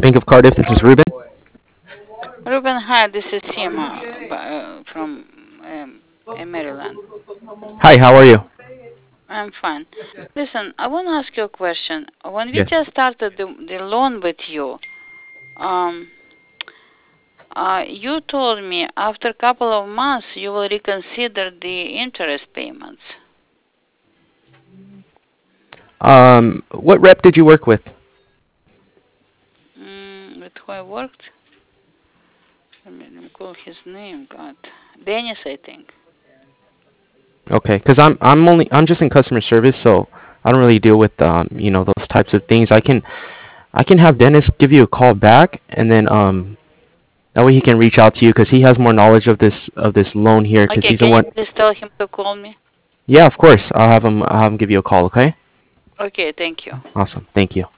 Bank of Cardiff. This is Ruben. Ruben, hi, this is Sima from Maryland. Hi, how are you? I'm fine. Listen, I want to ask you a question. When we Yes. just started the loan with you, um, you told me after a couple of months you will reconsider the interest payments. What rep did you work with? With who I worked? Let me call his name. God, Dennis, I think. Okay, because I'm just in customer service, so I don't really deal with those types of things. I can have Dennis give you a call back, and then that way he can reach out to you because he has more knowledge of this loan here because Okay, he's the can you one. please tell him to call me? Yeah, of course. I'll have him give you a call. Okay. Okay, thank you. Awesome. Thank you.